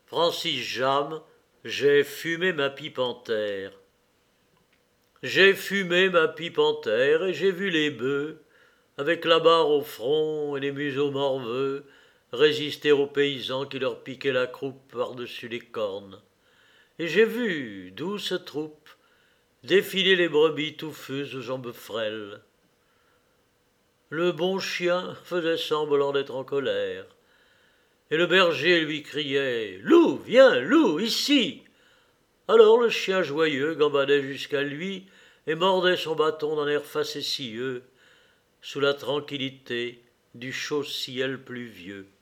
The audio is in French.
Francis Jam, j'ai fumé ma pipe en terre. J'ai fumé ma pipe en terre et j'ai vu les bœufs, avec la barre au front et les museaux morveux, résister aux paysans qui leur piquaient la croupe par-dessus les cornes. Et j'ai vu, douce troupe, défiler les brebis touffeuses aux jambes frêles. Le bon chien faisait semblant d'être en colère, et le berger lui criait « Loup, viens, loup, ici !» Alors le chien joyeux gambadait jusqu'à lui et mordait son bâton d'un air facétieux, sous la tranquillité du chaud ciel pluvieux.